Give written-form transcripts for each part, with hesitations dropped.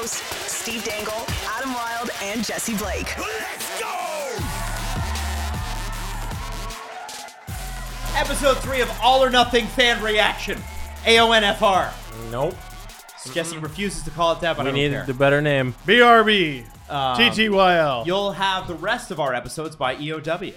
hosts, Steve Dangle, Adam Wilde, and Jesse Blake. Let's go! Episode 3 of All or Nothing Fan Reaction. AONFR. Nope. Jesse refuses to call it that, but We I don't need care. the better name. BRB. TTYL. You'll have the rest of our episodes by EOW.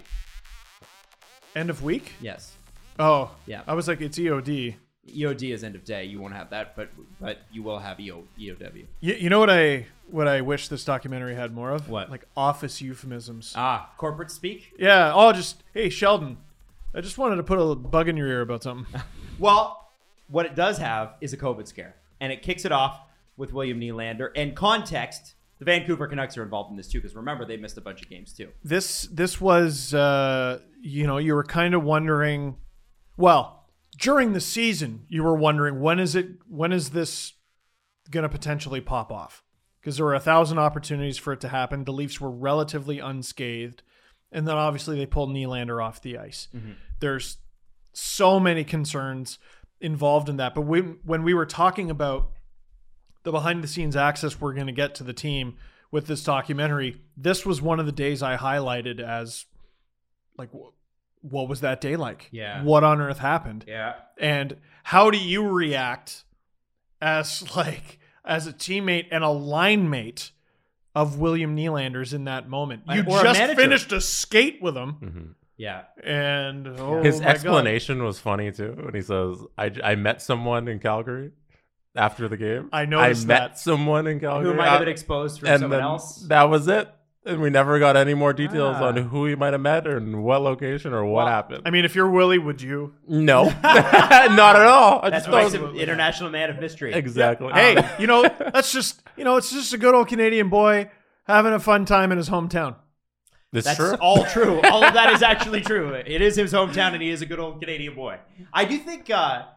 End of week? Yes. Oh. Yeah. I was like, it's EOD. EOD is end of day. You won't have that, but you will have EOW. You know what I wish this documentary had more of? What? Like office euphemisms. Corporate speak? Yeah. Oh, just, hey, Sheldon, I just wanted to put a bug in your ear about something. Well, what it does have is a COVID scare, and it kicks it off with William Nylander. And context, the Vancouver Canucks are involved in this too, because remember, they missed a bunch of games too. This was, you were kind of wondering, well, during the season, you were wondering, when is this going to potentially pop off? Because there were 1,000 opportunities for it to happen. The Leafs were relatively unscathed. And then obviously they pulled Nylander off the ice. Mm-hmm. There's so many concerns involved in that. But when we were talking about the behind the scenes access we're going to get to the team with this documentary, this was one of the days I highlighted as like, what was that day like? Yeah. What on earth happened? Yeah. And how do you react as a teammate and a line mate of William Nylander's in that moment? You Or a just manager. finished a skate with him. Mm-hmm. Yeah. And His my explanation was funny too when he says, "I met someone in Calgary after the game. I noticed met that. someone in Calgary Who might have been exposed from and someone then else? That was it, and we never got any more details Ah. on who he might have met or in what location or what happened. I mean, if you're Willie, would you? No, not at all. I That's just why he's thought an international man of mystery. exactly. Hey, that's just, it's just a good old Canadian boy having a fun time in his hometown. That's That's true. all true. All of that is actually true. It is his hometown, and he is a good old Canadian boy. I do think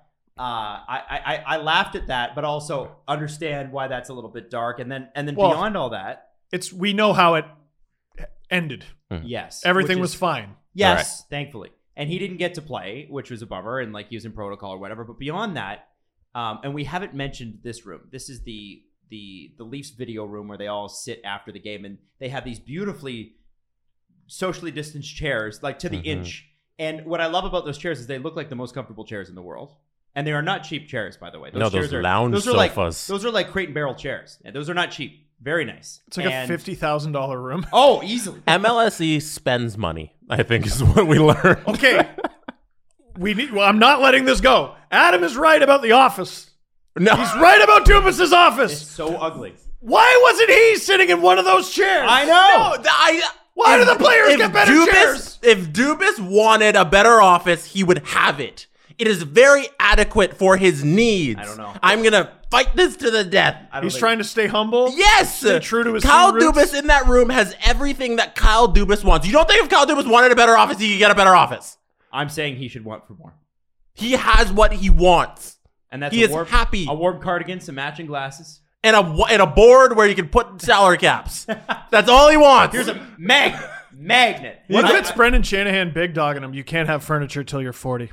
I laughed at that, but also understand why that's a little bit dark. And then Well, beyond all that, We know how it ended. yes, Everything which was is- fine. Yes, thankfully. And he didn't get to play, which was a bummer, and like he was in protocol or whatever. But beyond that, and we haven't mentioned this room. This is the Leafs video room where they all sit after the game, and they have these beautifully socially distanced chairs, like to the inch. And what I love about those chairs is they look like the most comfortable chairs in the world. And they are not cheap chairs, by the way. No, those chairs lounge sofas. Those are like Crate and Barrel chairs. And those are not cheap. Very nice. It's like a $50,000 room. Oh, easily. MLSE spends money, I think, is what we learned. Okay. I'm not letting this go. Adam is right about The Office. No, He's right about Dubas's office. It's so ugly. Why wasn't he sitting in one of those chairs? I know. Why do the players get better Dubas, chairs? If Dubas wanted a better office, he would have it. It is very adequate for his needs. I don't know. I'm going to fight this to the death. He's trying to stay humble. Yes! Stay true to his Kyle true roots. Dubas in that room has everything that Kyle Dubas wants. You don't think if Kyle Dubas wanted a better office, he could get a better office? I'm saying he should want for more. He has what he wants. And that's He a is warm, happy. A warm cardigan, some matching glasses. And a board where you can put salary caps. That's all he wants. Here's a magnet. What if it's Brendan Shanahan big dogging him? You can't have furniture till you're 40.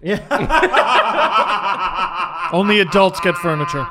Only adults get furniture.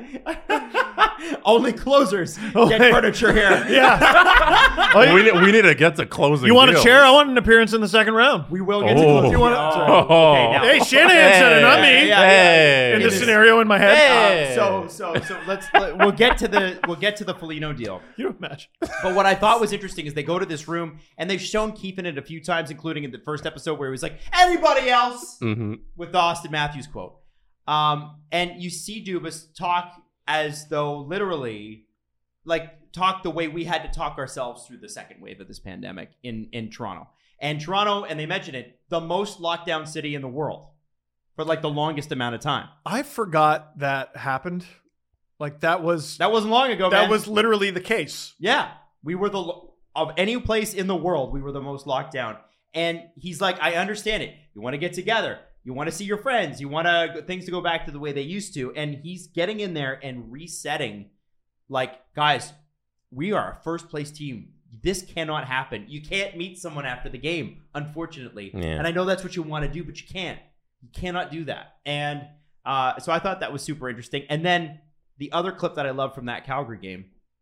Only closers get furniture here. Yeah. we need to get to closing. You want a deals. chair? I want an appearance in the second round. We will get to Oh. closers. You want it? Okay, now. Hey, Shanahan said it, not me. Hey. In the scenario in my head. Hey. So we'll get to the Foligno deal. You don't match. But what I thought was interesting is they go to this room and they've shown Keefe in it a few times, including in the first episode where he was like, "Anybody else?" with the Austin Matthews quote. And you see Dubas talk as though literally, talk the way we had to talk ourselves through the second wave of this pandemic in Toronto. And Toronto, and they mention it, the most lockdown city in the world for the longest amount of time. I forgot that happened. That wasn't long ago, man. That was literally the case. Yeah. We were of any place in the world, we were the most locked down. And he's like, I understand it. You want to get together. You want to see your friends. You want things to go back to the way they used to. And he's getting in there and resetting, guys, we are a first place team. This cannot happen. You can't meet someone after the game, unfortunately. Yeah. And I know that's what you want to do, but you can't. You cannot do that. And so I thought that was super interesting. And then the other clip that I love from that Calgary game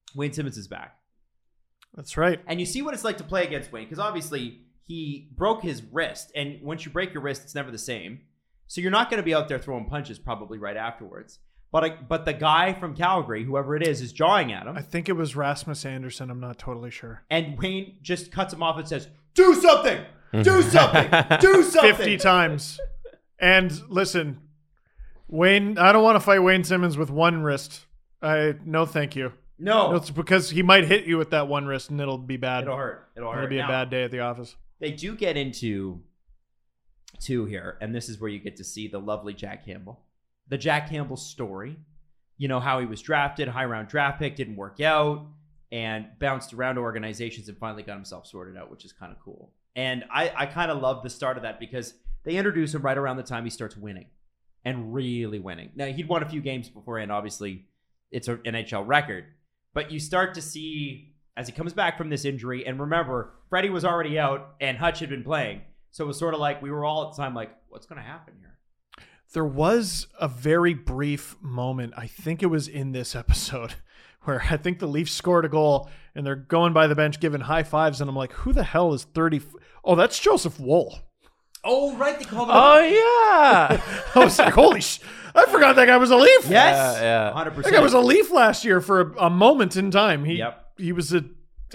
Wayne Simmons is back. That's right. And you see what it's like to play against Wayne, because obviously he broke his wrist, and once you break your wrist, it's never the same. So you're not going to be out there throwing punches probably right afterwards. But the guy from Calgary, whoever it is jawing at him. I think it was Rasmus Anderson. I'm not totally sure. And Wayne just cuts him off and says, "Do something! Do something! Do something!" 50 times. And listen, Wayne, I don't want to fight Wayne Simmons with one wrist. No, thank you. No. It's because he might hit you with that one wrist and it'll be bad. It'll hurt. It'll be a Now, bad day at the office. They do get into two here, and this is where you get to see the lovely Jack Campbell. The Jack Campbell story. You know, how he was drafted, high-round draft pick, didn't work out, and bounced around organizations and finally got himself sorted out, which is kind of cool. And I kind of love the start of that because they introduce him right around the time he starts winning and really winning. Now, he'd won a few games beforehand. Obviously, it's an NHL record. But you start to see, as he comes back from this injury, and remember, Freddie was already out and Hutch had been playing. So it was sort of like, we were all at the time like, what's going to happen here? There was a very brief moment, I think it was in this episode, where I think the Leafs scored a goal and they're going by the bench giving high fives. And I'm like, who the hell is 30? Oh, that's Joseph Woll. Oh, right. They called him. Oh, yeah. I was like, holy I forgot that guy was a Leaf. Yes. Yeah. 100%. That guy was a Leaf last year for a moment in time. He was a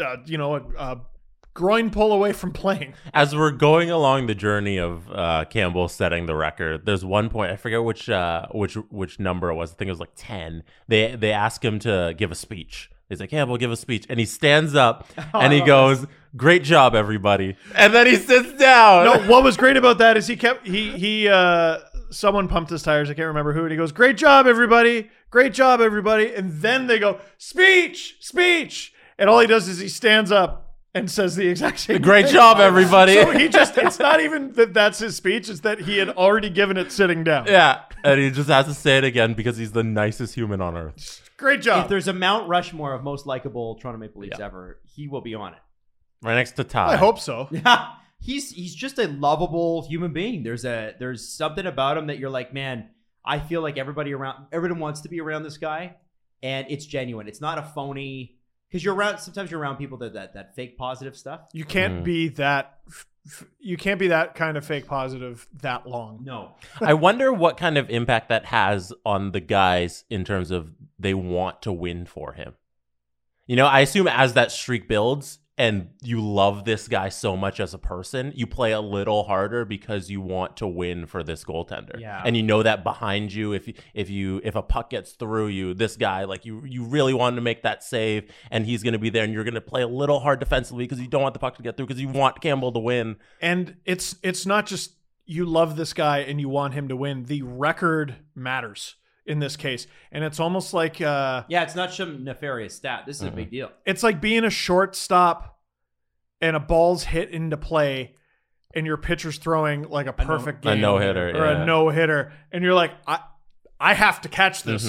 groin pull away from playing. As we're going along the journey of Campbell setting the record, there's one point, I forget which number it was. I think it was like 10. They ask him to give a speech. He's like, Campbell, give a speech. And he stands up and he goes, "Great job, everybody." And then he sits down. No, what was great about that is someone pumped his tires. I can't remember who. And he goes, "Great job, everybody. Great job, everybody." And then they go, "Speech, speech." And all he does is he stands up and says the exact same Great thing. job, everybody. So it's not even that's his speech. It's that he had already given it sitting down. Yeah. And he just has to say it again because he's the nicest human on earth. Great job. If there's a Mount Rushmore of most likable Toronto Maple Leafs ever, he will be on it. Right next to Ty. I hope so. Yeah. He's just a lovable human being. There's something about him that you're like, man, I feel like everyone wants to be around this guy, and it's genuine. It's not a phony, because sometimes you're around people that fake positive stuff. You can't be that. You can't be that kind of fake positive that long. No. I wonder what kind of impact that has on the guys in terms of they want to win for him. You know, I assume as that streak builds and you love this guy so much as a person, you play a little harder because you want to win for this goaltender. Yeah. And you know that behind you, if a puck gets through you, this guy, like you really want to make that save and he's going to be there and you're going to play a little hard defensively because you don't want the puck to get through because you want Campbell to win. And it's not just you love this guy and you want him to win. The record matters in this case. And it's almost like it's not some nefarious stat. This is a big deal. It's like being a shortstop and a ball's hit into play and your pitcher's throwing like a perfect game. A no-hitter. Or a no-hitter. And you're like, I have to catch this.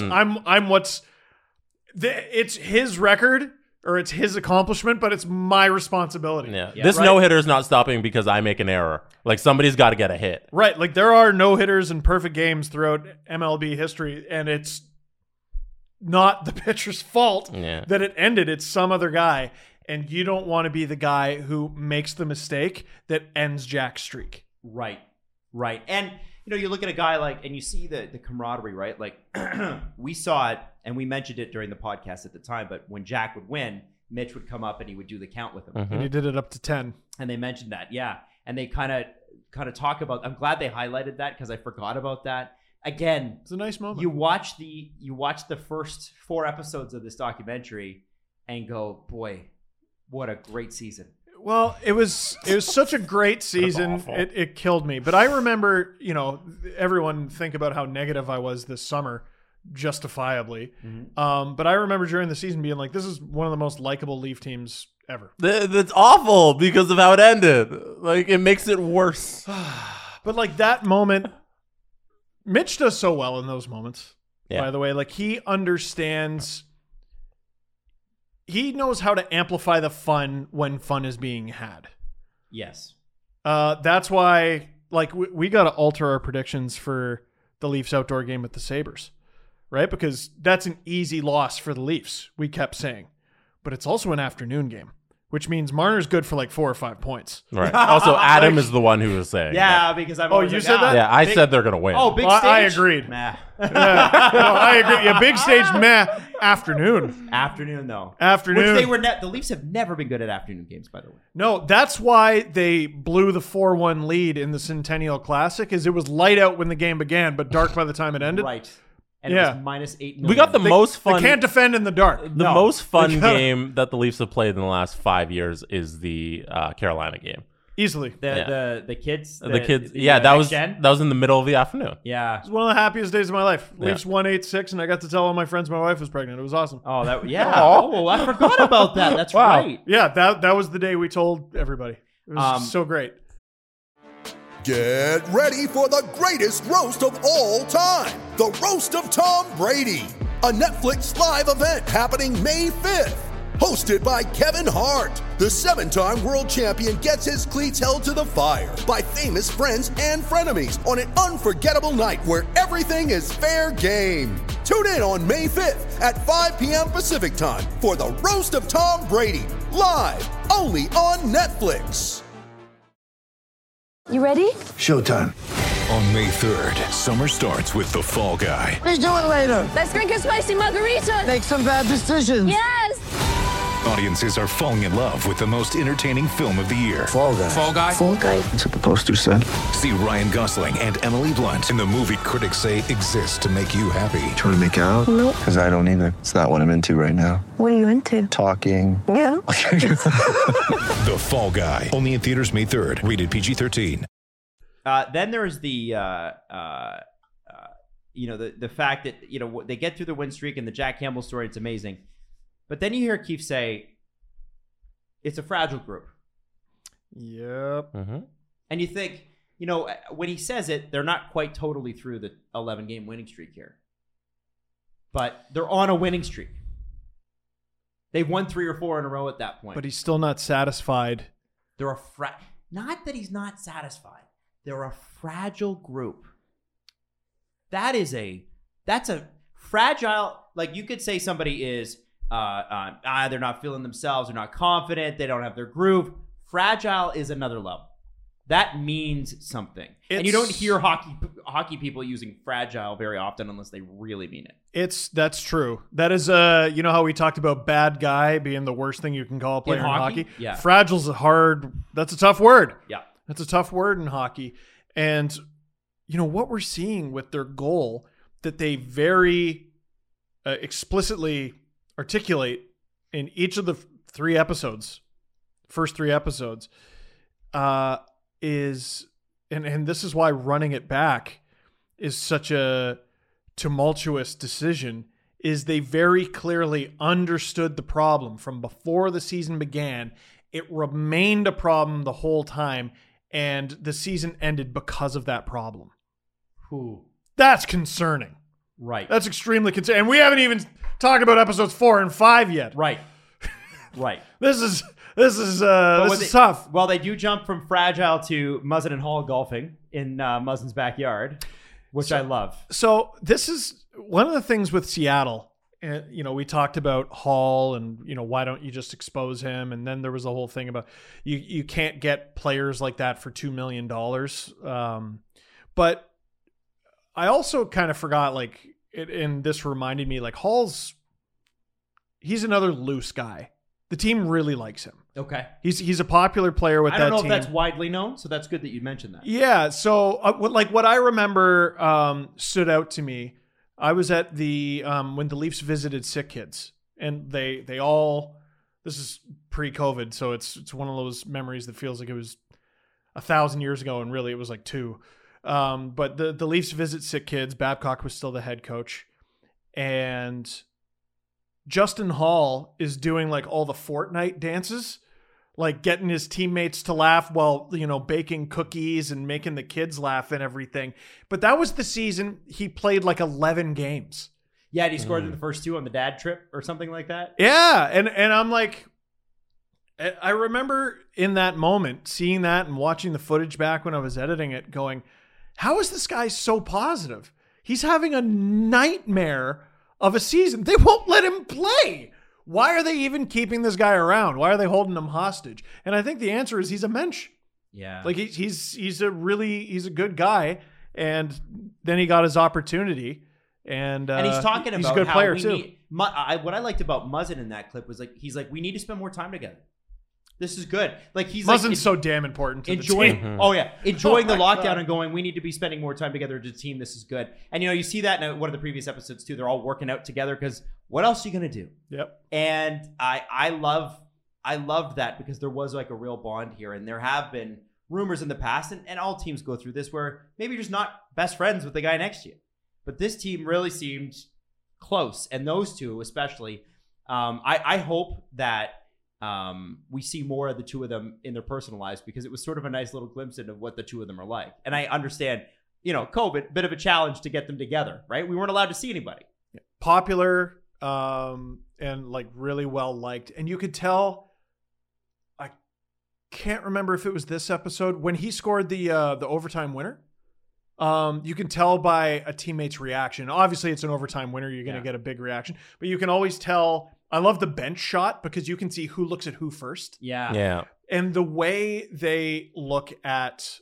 It's his record or it's his accomplishment, but it's my responsibility. Yeah. This no-hitter is not stopping because I make an error. Like somebody's got to get a hit. Right. Like there are no-hitters and perfect games throughout MLB history, and it's not the pitcher's fault that it ended. It's some other guy, and you don't want to be the guy who makes the mistake that ends Jack's streak. Right. And, you look at a guy and you see the camaraderie, right? Like we saw it and we mentioned it during the podcast at the time, but when Jack would win, Mitch would come up and he would do the count with him. And he did it up to 10. And they mentioned that. Yeah. And they kind of talk about, I'm glad they highlighted that because I forgot about that. Again, it's a nice moment. You watch the first 4 episodes of this documentary and go, boy, what a great season. Well, it was such a great season. It killed me. But I remember, everyone think about how negative I was this summer, justifiably. Mm-hmm. But I remember during the season being like, this is one of the most likable Leaf teams ever. That's awful because of how it ended. Like, it makes it worse. But like that moment, Mitch does so well in those moments, by the way. Like he understands... He knows how to amplify the fun when fun is being had. Yes. That's why, we got to alter our predictions for the Leafs outdoor game with the Sabres, right? Because that's an easy loss for the Leafs, we kept saying. but it's also an afternoon game, which means Marner's good for like 4 or 5 points. Right. Also, Adam is the one who was saying. Yeah, because I'm. you said that? Yeah, I said they're going to win. Oh, big Well, stage. I agreed. Nah. No, I agree. Yeah, big stage, meh. Afternoon. Afternoon though. Afternoon. Which they were. The Leafs have never been good at afternoon games, by the way. No, that's why they blew the 4-1 lead in the Centennial Classic, is it was light out when the game began, but dark by the time it ended. Right. And Yeah. it was -8 million. We got the most They fun. can't defend in the dark. The most fun game that the Leafs have played in the last 5 years is the Carolina game. Easily. The kids. The kids. the, Yeah, that was next-gen? in the middle of the afternoon. Yeah. It was one of the happiest days of my life. Yeah. Leafs won 8-6, and I got to tell all my friends my wife was pregnant. It was awesome. Oh, that. Yeah. Oh, I forgot about that. That's Wow. right. Yeah, that was the day we told everybody. It was so great. Get ready for the greatest roast of all time, the Roast of Tom Brady, a Netflix live event happening May 5th. Hosted by Kevin Hart, the 7-time world champion gets his cleats held to the fire by famous friends and frenemies on an unforgettable night where everything is fair game. Tune in on May 5th at 5 p.m. Pacific time for the Roast of Tom Brady, live only on Netflix. You ready? Showtime. On May 3rd, summer starts with The Fall Guy. Let's do it later. Let's drink a spicy margarita. Make some bad decisions. Yes. Audiences are falling in love with the most entertaining film of the year. Fall guy. Fall Guy? Fall guy. That's what the poster said. See Ryan Gosling and Emily Blunt in the movie critics say exists to make you happy. Trying to make it out? Nope. Because I don't either. It's not what I'm into right now. What are you into? Talking. Yeah. The Fall Guy. Only in theaters May 3rd. Rated PG-13. Then there's the the fact that they get through the win streak and the Jack Campbell story. It's amazing, but then you hear Keefe say it's a fragile group. Yep. Mm-hmm. And you think, when he says it, they're not quite totally through the 11-game winning streak here, but they're on a winning streak. They've won 3 or 4 in a row at that point. But he's still not satisfied. They're not that he's not satisfied. They're a fragile group. That's a fragile, like you could say somebody is, they're not feeling themselves, they're not confident, they don't have their groove. Fragile is another level. That means something. And you don't hear hockey people using fragile very often unless they really mean it. That's true. That is how we talked about bad guy being the worst thing you can call a player in hockey? Yeah. Fragile's that's a tough word. Yeah. That's a tough word in hockey. And what we're seeing with their goal that they very explicitly articulate in each of the first 3 episodes, is, and this is why running it back is such a tumultuous decision, is they very clearly understood the problem from before the season began. It remained a problem the whole time, and the season ended because of that problem. That's concerning. Right. That's extremely concerning. And we haven't even talked about episodes 4 and 5 yet. Right. Right. This is tough. Well, they do jump from fragile to Muzzin and Hall golfing in Muzzin's backyard, which I love. So this is one of the things with Seattle. We talked about Hall and, why don't you just expose him? And then there was a whole thing about you can't get players like that for $2 million. But I also kind of forgot, and this reminded me, he's another loose guy. The team really likes him. Okay. He's a popular player with that team. I don't know if that's widely known, so that's good that you mentioned that. Yeah. So what I remember stood out to me. I was at the when the Leafs visited sick kids, and they all, this is pre-COVID, so it's one of those memories that feels like it was 1,000 years ago, and really it was like 2. But the Leafs visit sick kids. Babcock was still the head coach, and Justin Hall is doing all the Fortnite dances, getting his teammates to laugh while, baking cookies and making the kids laugh and everything. But that was the season he played 11 games. Yeah, and he scored in the first 2 on the dad trip or something like that. Yeah, and I'm I remember in that moment seeing that and watching the footage back when I was editing it going, how is this guy so positive? He's having a nightmare of a season. They won't let him play. Why are they even keeping this guy around? Why are they holding him hostage? And I think the answer is he's a mensch. Yeah. Like he's a good guy, and then he got his opportunity, and he's talking about he's a good how player we too. need, what I liked about Muzzin in that clip was like he's like, we need to spend more time together. This is good. Like he's Muzzin's like so damn important to enjoying. the team. Oh yeah, enjoying the my lockdown God. and going. We need to be spending more time together as a team. This is good. And you see that in one of the previous episodes too. They're all working out together because what else are you gonna do? Yep. And I loved that because there was like a real bond here, and there have been rumors in the past, and all teams go through this where maybe you're just not best friends with the guy next to you. But this team really seemed close, and those two especially. I hope that we see more of the two of them in their personal lives, because it was sort of a nice little glimpse into what the two of them are like. And I understand, COVID, bit of a challenge to get them together, right? We weren't allowed to see anybody. Popular, and like really well liked, and you could tell. I can't remember if it was this episode when he scored the overtime winner. You can tell by a teammate's reaction. Obviously, it's an overtime winner. You're going to get a big reaction, but you can always tell. I love the bench shot because you can see who looks at who first. Yeah. And the way they look at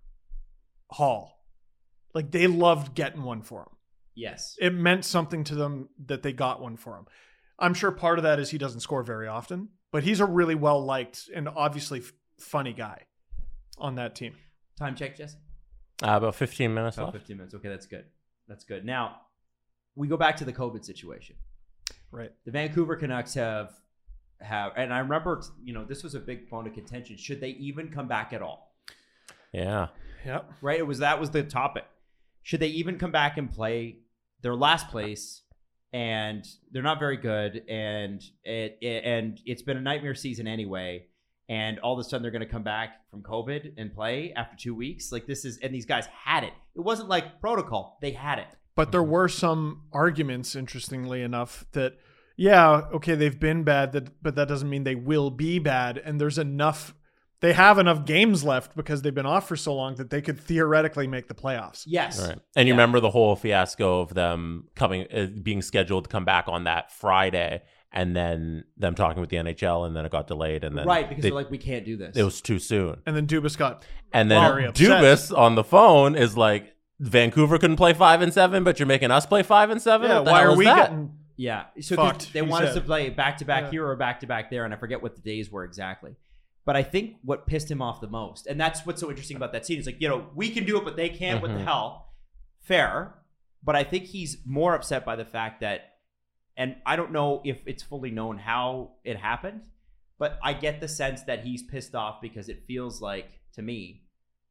Hall, like they loved getting one for him. Yes. It meant something to them that they got one for him. I'm sure part of that is he doesn't score very often, but he's a really well-liked and obviously funny guy on that team. Time check, Jesse? About 15 minutes About left. 15 minutes. Okay, that's good. That's good. Now, we go back to the COVID situation. Right. The Vancouver Canucks have, and I remember, this was a big bone of contention. Should they even come back at all? Yeah. Yep. Right? That was the topic. Should they even come back and play their last place? And they're not very good, and it's been a nightmare season anyway. And all of a sudden they're going to come back from COVID and play after 2 weeks. Like and these guys had it. It wasn't like protocol. They had it. But there were some arguments, interestingly enough, that, yeah, okay, they've been bad, but that doesn't mean they will be bad. And they have enough games left because they've been off for so long that they could theoretically make the playoffs. Yes. Right. And you remember the whole fiasco of them being scheduled to come back on that Friday, and then them talking with the NHL, and then it got delayed. And then right, because they're like, we can't do this. It was too soon. And then Dubas got And then very upset. Dubas on the phone is like, Vancouver couldn't play 5-7, but you're making us play 5-7? Yeah, What the why hell are is we that? getting Yeah. So fucked, they he want us to said. play back-to-back here or back-to-back there, and I forget what the days were exactly. But I think what pissed him off the most, and that's what's so interesting about that scene, is like, we can do it, but they can't. What the hell? Fair. But I think he's more upset by the fact that, and I don't know if it's fully known how it happened, but I get the sense that he's pissed off because it feels like, to me,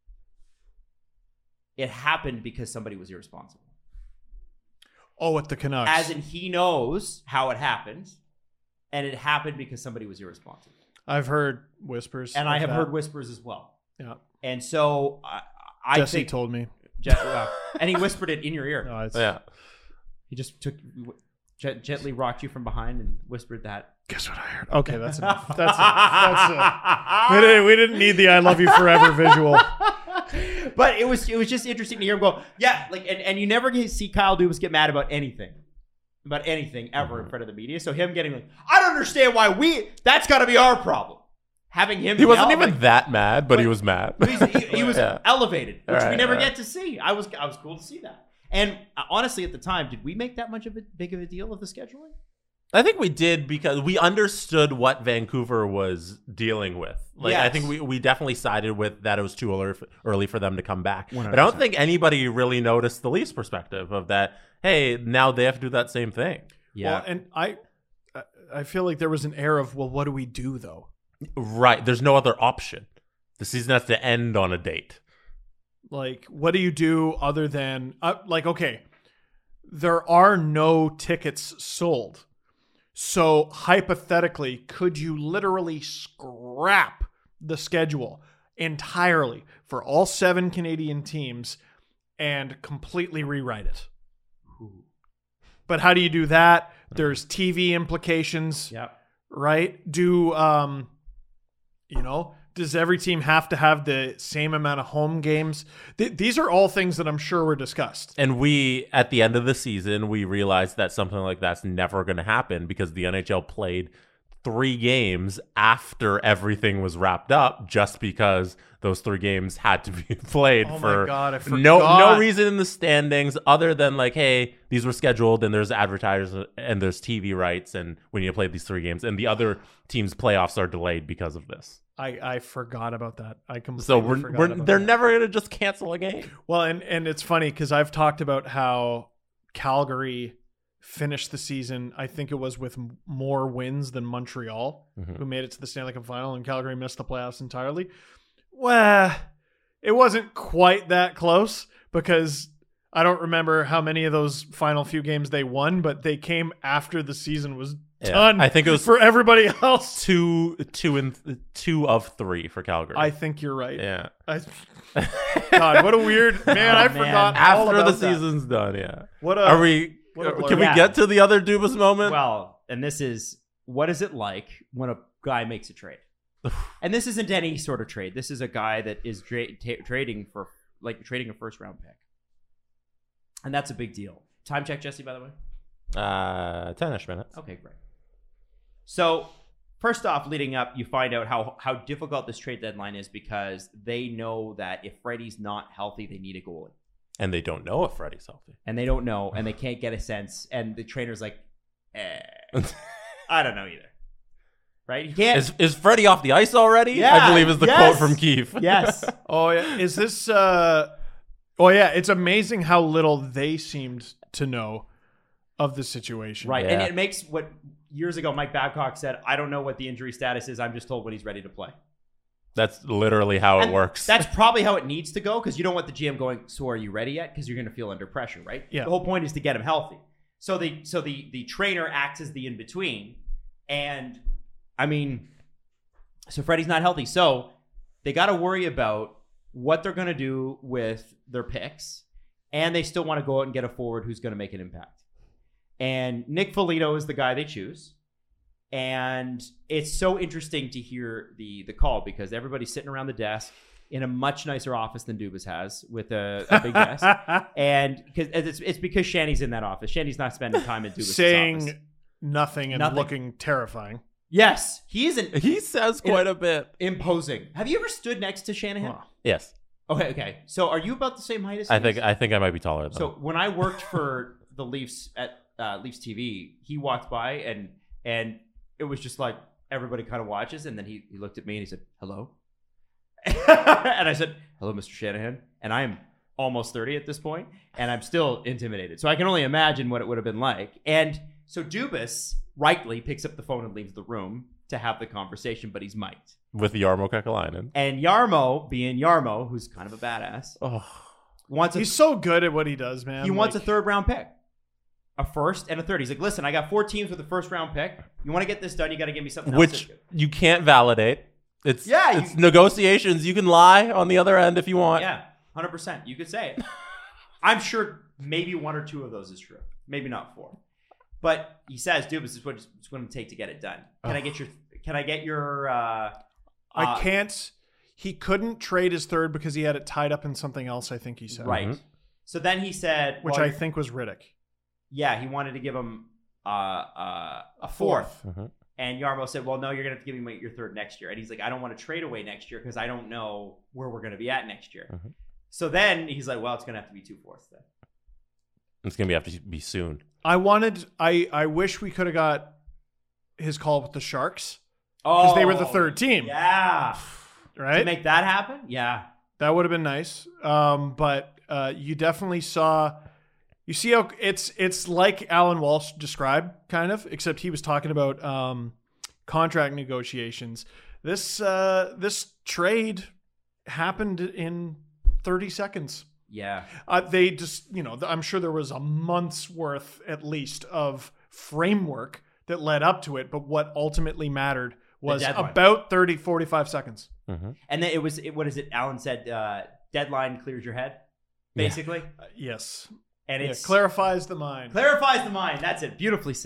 it happened because somebody was irresponsible. Oh, at the Canucks. As in, he knows how it happened, and it happened because somebody was irresponsible. I've heard whispers. And like I have that. heard whispers as well. Yeah. And so I Jesse think, told me. and he whispered it in your ear. No, it's, Yeah. He just gently rocked you from behind and whispered that. Guess what I heard? Okay, that's enough. That's it. We didn't need the "I love you forever" visual. But it was just interesting to hear him go, yeah, like, and you never see Kyle Dubas get mad about anything ever in front of the media. So him getting like, I don't understand why that's got to be our problem. Having him, He wasn't yell, even that mad, but he was mad. he was Yeah. elevated, which we Right, never right. get to see. I was cool to see that. And honestly, at the time, did we make that much of a big of a deal of the scheduling? I think we did because we understood what Vancouver was dealing with. Like, I Yes. think we definitely sided with that it was too early for them to come back. 100%. But I don't think anybody really noticed the Leafs' perspective of that. Hey, now they have to do that same thing. Yeah. Well, and I feel like there was an air of, well, what do we do though? Right. There's no other option. The season has to end on a date. Like, what do you do other than okay, there are no tickets sold. So hypothetically, could you literally scrap the schedule entirely for all 7 Canadian teams and completely rewrite it? But how do you do that? There's TV implications, Yep. right? Do Does every team have to have the same amount of home games? These are all things that I'm sure were discussed. And we, at the end of the season, we realized that something like that's never going to happen because the NHL played 3 games after everything was wrapped up, just because those 3 games had to be played for my God, I no forgot. reason in the standings other than like, hey, these were scheduled and there's advertisers and there's TV rights and we need to play these 3 games, and the other team's playoffs are delayed because of this. I forgot about that. I completely So forgot about they're that. never going to just cancel a game. Well, and it's funny because I've talked about how Calgary finished the season, I think it was with more wins than Montreal, who made it to the Stanley Cup final, and Calgary missed the playoffs entirely. Well, it wasn't quite that close because I don't remember how many of those final few games they won, but they came after the season was done. I think it was for everybody else. 2 of 3 for Calgary. I think you're right. Yeah. God, what a weird man! I forgot all After about the season's done, yeah. What a Are we? what a blur. Can we Yeah. get to the other Dubas moment? Well, and this is what is it like when a guy makes a trade? And this isn't any sort of trade. This is a guy that is trading for trading a first round pick, and that's a big deal. Time check, Jesse. By the way. 10-ish minutes. Okay, great. So first off, leading up, you find out how difficult this trade deadline is because they know that if Freddie's not healthy, they need a goalie. And they don't know if Freddie's healthy. And they don't know, and they can't get a sense. And the trainer's like, I don't know either. Right? He can't. Is Freddie off the ice already? Yeah, I believe is the yes. quote from Keefe. Yes. Oh yeah, is this? Oh yeah, it's amazing how little they seemed to know of the situation. Right. Yeah. And it makes what years ago Mike Babcock said, I don't know what the injury status is. I'm just told when he's ready to play. That's literally how it And works. That's probably how it needs to go because you don't want the GM going, so are you ready yet? Because you're going to feel under pressure, right? Yeah. The whole point is to get him healthy. So the trainer acts as the in-between. And, I mean, so Freddie's not healthy. So they got to worry about what they're going to do with their picks. And they still want to go out and get a forward who's going to make an impact. And Nick Foligno is the guy they choose. And it's so interesting to hear the call because everybody's sitting around the desk in a much nicer office than Dubas has with a big desk. And because it's because Shanny's in that office. Shanny's not spending time in Dubas' saying office. nothing and Nothing. looking terrifying. Yes, he isn't He says quite a bit. imposing. Have you ever stood next to Shanahan? Wow. Yes. Okay. So are you about the same height as him? I think I might be taller than So him. when I worked for the Leafs at Leafs TV, he walked by and it was just like everybody kind of watches, and then he looked at me and he said, "Hello," and I said, "Hello, Mr. Shanahan," and I am almost 30 at this point, and I'm still intimidated. So I can only imagine what it would have been like. And so Dubas rightly picks up the phone and leaves the room to have the conversation, but he's mic'd. With Jarmo Kekalainen. And Jarmo, being Jarmo, who's kind of a badass, Oh. wants He's so good at what he does, man. he wants a Like, 3rd round pick. A 1st and a 3rd. He's like, listen, I got 4 teams with a 1st round pick. You want to get this done, you got to give me something else. Which that's good. you can't validate. It's Yeah, it's negotiations. You can lie on the other end if you want. Yeah, 100%. You could say it. I'm sure maybe 1 or 2 of those is true. Maybe not 4. But he says, Dubas, this is what it's going to take to get it done. Can I get your I can't. He couldn't trade his 3rd because he had it tied up in something else. I think he said. right. So then he said, Which well, I think was Riddick. yeah, he wanted to give him a 4th. Mhm. And Jarmo said, well, no, you're going to have to give me your 3rd next year. And he's like, I don't want to trade away next year because I don't know where we're going to be at next year. Mhm. So then he's like, well, it's going to have to be 2 4ths then. It's gonna have to be soon. I wish we could have got his call with the Sharks Oh, because they were the 3rd team, Yeah. To right? make that happen? Yeah. That would have been nice. But you definitely saw. You see how it's like Alan Walsh described, kind of, except he was talking about contract negotiations. This trade happened in 30 seconds. Yeah. They just, I'm sure there was a month's worth at least of framework that led up to it, but what ultimately mattered was deadline. about 30, 45 seconds. And then what is it? Alan said, deadline clears your head, basically. Yes. And Yeah, it's clarifies the mind. clarifies the mind. That's it. Beautifully said.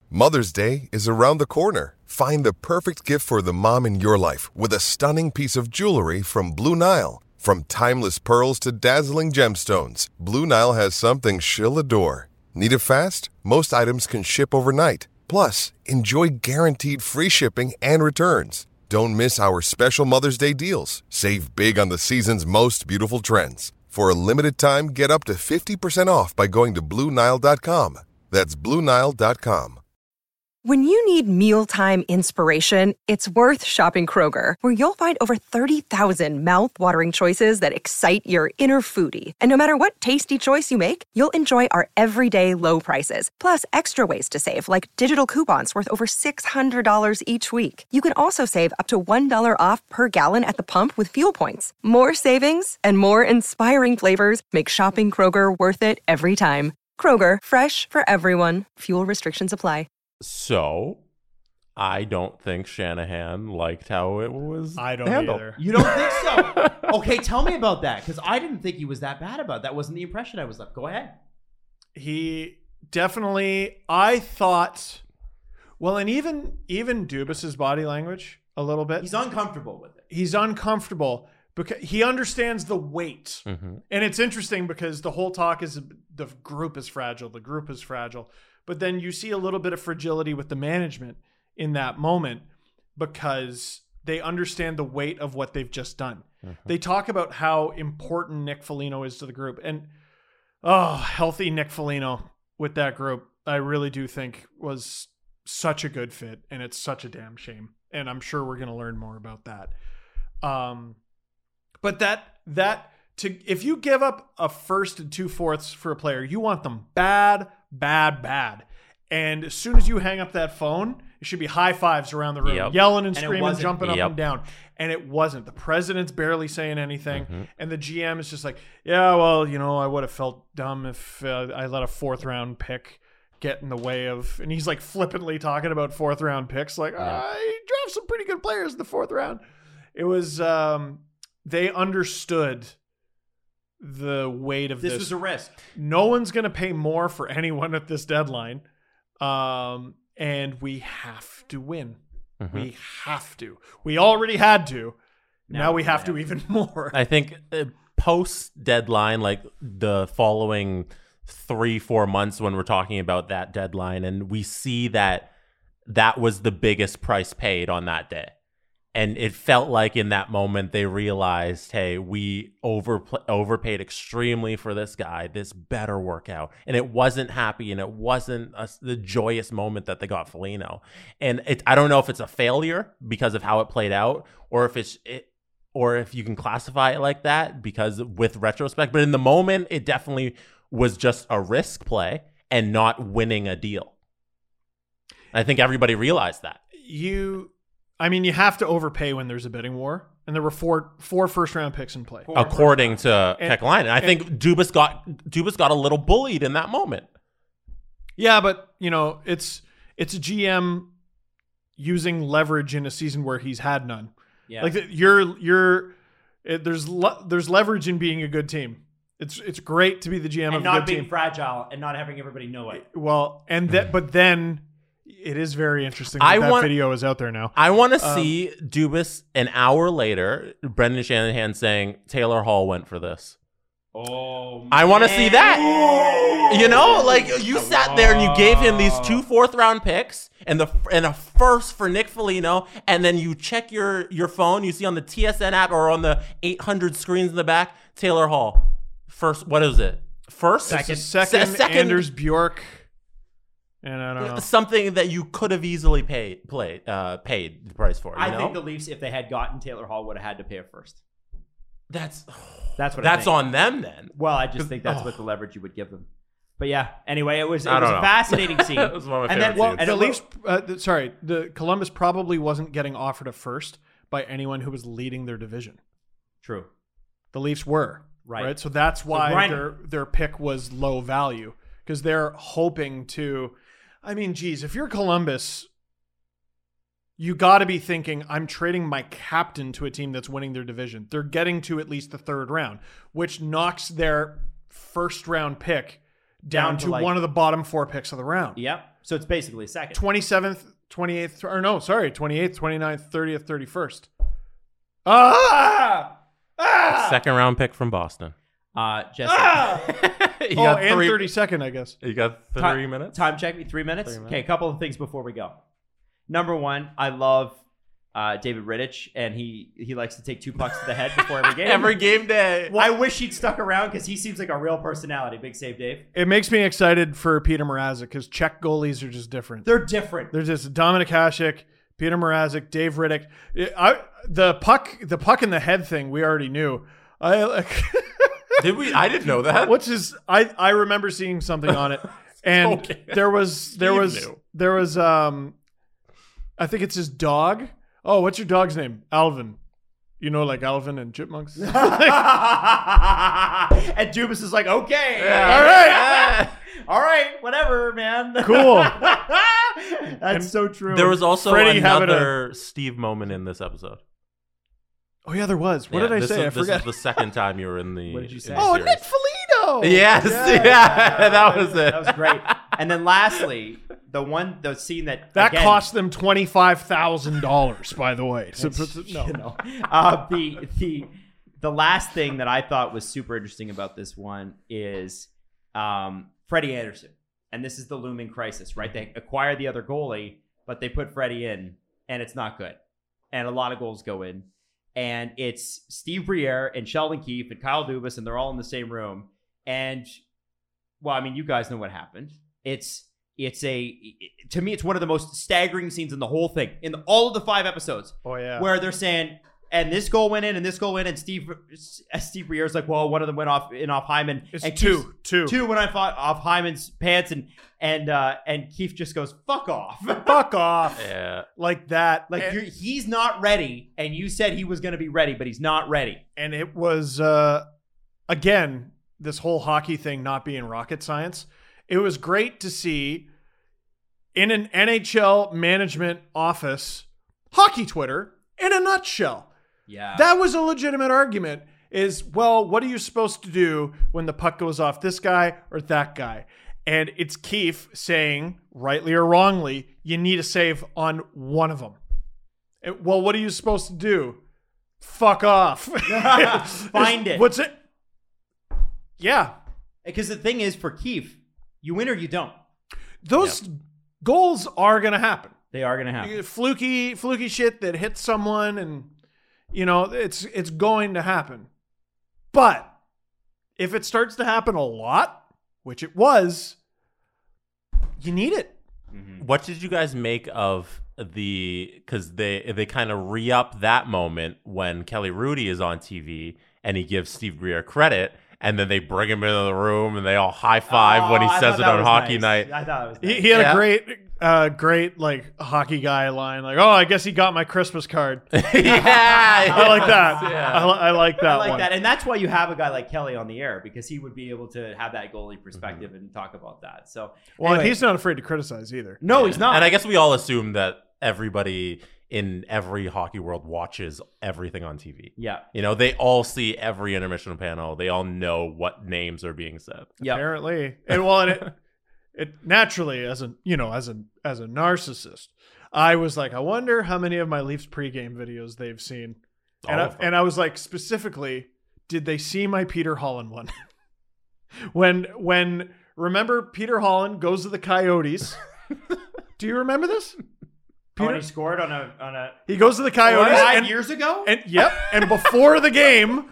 Mother's Day is around the corner. Find the perfect gift for the mom in your life with a stunning piece of jewelry from Blue Nile. From timeless pearls to dazzling gemstones, Blue Nile has something she'll adore. Need it fast? Most items can ship overnight. Plus, enjoy guaranteed free shipping and returns. Don't miss our special Mother's Day deals. Save big on the season's most beautiful trends. For a limited time, get up to 50% off by going to BlueNile.com. That's BlueNile.com. When you need mealtime inspiration, it's worth shopping Kroger, where you'll find over 30,000 mouth-watering choices that excite your inner foodie. And no matter what tasty choice you make, you'll enjoy our everyday low prices, plus extra ways to save, like digital coupons worth over $600 each week. You can also save up to $1 off per gallon at the pump with fuel points. More savings and more inspiring flavors make shopping Kroger worth it every time. Kroger, fresh for everyone. Fuel restrictions apply. So, I don't think Shanahan liked how it was I don't handled. either. You don't think so? Okay, tell me about that, because I didn't think he was that bad about it. That wasn't the impression I was left. Go ahead. He definitely, I thought, well, and even Dubas's body language a little bit. He's uncomfortable with it. He's uncomfortable because he understands the weight. Mm-hmm. And it's interesting because the whole talk is the group is fragile. The group is fragile. But then you see a little bit of fragility with the management in that moment because they understand the weight of what they've just done. Mm-hmm. They talk about how important Nick Foligno is to the group. And, healthy Nick Foligno with that group, I really do think was such a good fit. And it's such a damn shame. And I'm sure we're going to learn more about that. But if you give up a first and 2/4 for a player, you want them bad. And as soon as you hang up that phone, it should be high fives around the room, yelling and screaming, jumping up and down. And it wasn't. The president's barely saying anything. Mm-hmm. And the GM is just like, yeah, well, I would have felt dumb if I let a 4th round pick get in the way of, and he's like flippantly talking about 4th round picks. Like, I draft some pretty good players in the 4th round. It was, they understood the weight of this. This was a risk. No one's going to pay more for anyone at this deadline. And we have to win. Mm-hmm. We have to. We already had to. Now we have to even more. I think post deadline, like the following 3-4 months when we're talking about that deadline, and we see that was the biggest price paid on that day. And it felt like in that moment they realized, hey, we overpaid extremely for this guy. This better work out. And it wasn't happy, and it wasn't the joyous moment that they got Foligno. And I don't know if it's a failure because of how it played out, or if you can classify it like that because with retrospect. But in the moment, it definitely was just a risk play and not winning a deal. I think everybody realized that. You have to overpay when there's a bidding war, and there were four first-round picks in play, according to Kekalainen. And I think Dubas got a little bullied in that moment. Yeah, but it's a GM using leverage in a season where he's had none. Yeah, like there's leverage in being a good team. It's great to be the GM and of a not good being team. fragile and not having everybody know it. Well, but then. It is very interesting that video is out there now. I want to see Dubas an hour later, Brendan Shanahan saying, Taylor Hall went for this. Oh, man. I want to see that. Like you sat there and you gave him these 2 4th-round picks and a first for Nick Foligno, and then you check your phone, you see on the TSN app or on the 800 screens in the back, Taylor Hall. First, what is it? First? Second. Anders Bjork. And I don't know. Something that you could have easily paid the price for. I think the Leafs, if they had gotten Taylor Hall, would have had to pay it first. That's That's on them then. Well, I just think that's what the leverage you would give them. But yeah, anyway, it was a fascinating scene. It was one of my favorite scenes. The Leafs, the Columbus probably wasn't getting offered a first by anyone who was leading their division. True. The Leafs were. Right? So that's why their pick was low value, because they're hoping to... if you're Columbus, you got to be thinking, I'm trading my captain to a team that's winning their division. They're getting to at least the 3rd round, which knocks their 1st round pick down to one of the bottom 4 picks of the round. Yep. So it's basically a second. 27th, 28th, or no, sorry, 28th, 29th, 30th, 31st. Ah! Second round pick from Boston. Jesse. You Oh, got and 3 32nd, I guess. You got 3 minutes? Time check me. 3 minutes? Okay, a couple of things before we go. Number one, I love David Rittich, and he likes to take 2 pucks to the head before every game. Every game day. I wish he'd stuck around because he seems like a real personality. Big save, Dave. It makes me excited for Peter Mrazek because Czech goalies are just different. They're different. They're just Dominik Hasek, Peter Mrazek, Dave Rittich. The puck in the head thing we already knew. Did we? I didn't know that. Which is I remember seeing something on it, and Okay. there was I think it's his dog. Oh, what's your dog's name? Alvin. You know, like Alvin and Chipmunks. And Dubas is like, okay, all right, whatever, man. Cool. That's so true. There was also Freddie another Steve moment in this episode. Oh yeah, there was. What did I say? I forgot. This is the second time you were in the. What did you say? Oh, Nick Foligno. Yes, yeah, that was it. That was great. And then lastly, the scene that again, cost them $25,000, by the way. So, no. You know, the last thing that I thought was super interesting about this one is Freddie Anderson, and this is the looming crisis, right? They acquired the other goalie, but they put Freddie in, and it's not good, and a lot of goals go in, and it's Steve Briere and Sheldon Keefe and Kyle Dubas, and they're all in the same room, and well, I mean, you guys know what happened. To me, it's one of the most staggering scenes in the whole thing, in all of the 5 episodes. Oh yeah, where they're saying, and this goal went in, and this goal went in, and Steve Briere's like, well, one of them went off Hyman. It's and two went off Hyman's pants, and Keefe just goes, fuck off. Fuck off. Yeah. Like that. Like he's not ready, and you said he was going to be ready, but he's not ready. And it was again, this whole hockey thing not being rocket science. It was great to see in an NHL management office, hockey Twitter in a nutshell. Yeah. That was a legitimate argument is, well, what are you supposed to do when the puck goes off this guy or that guy? And it's Keefe saying, rightly or wrongly, you need a save on one of them. Well, what are you supposed to do? Fuck off. Find it. What's it? Yeah. Because the thing is, for Keefe, you win or you don't. Those goals are going to happen. They are going to happen. Fluky shit that hits someone, and you know it's going to happen. But if it starts to happen a lot, which it was, you need it. Mm-hmm. What did you guys make of because they kind of re-up that moment when Kelly Hrudey is on TV and he gives Steve Briere credit, and then they bring him into the room and they all high five when he says it on Hockey Night. I thought it was nice. He had a great like hockey guy line, like, "Oh, I guess he got my Christmas card." Yeah, I like that. Yeah. I like that. I like one. that, and that's why you have a guy like Kelly on the air, because he would be able to have that goalie perspective and talk about that. So, Well, anyway. he's not afraid to criticize either. No, he's not. And I guess we all assume that everybody in every hockey world watches everything on TV. Yeah. You know, they all see every intermission panel. They all know what names are being said. Yeah. Apparently. And it naturally, as a narcissist, I was like, I wonder how many of my Leafs pregame videos they've seen. And I was like, specifically, did they see my Peter Holland one? when remember Peter Holland goes to the Coyotes. Do you remember this? Peter, he scored on a. He goes to the Coyotes 5 years ago. And yep. And before the game,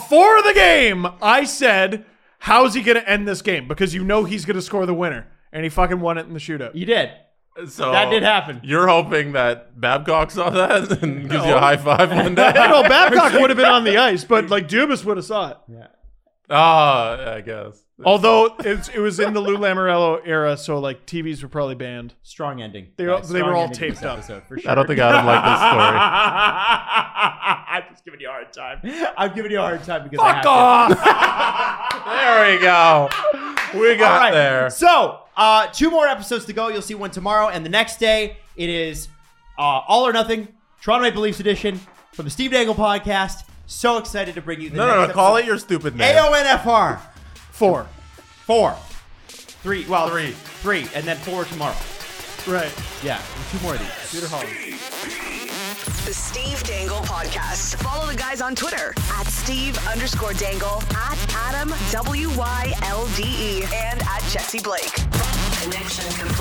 I said, "How's he going to end this game? Because you know he's going to score the winner." And he fucking won it in the shootout. You did. So that did happen. You're hoping that Babcock saw that and gives you a high five one day? No, Babcock would have been on the ice, but like Dubas would have saw it. Yeah. I guess. Although it was in the Lou Lamoriello era, so like TVs were probably banned. Strong ending. They were all taped up. For sure. I don't think Adam liked this story. I'm just giving you a hard time. I'm giving you a hard time because Fuck I off. There we go. We got there. So 2 more episodes to go. You'll see one tomorrow, and the next day it is All or Nothing, Toronto Maple Leafs edition from the Steve Dangle podcast. So excited to bring you the next No, episode. call it your stupid name. AONFR. 4. 3. Well, 3, and then 4 tomorrow. Right. Yeah, 2 more of these. Peter Hall. The Steve Dangle Podcast. Follow the guys on Twitter at Steve_Dangle, at Adam WYLDE, and at Jesse Blake. Connection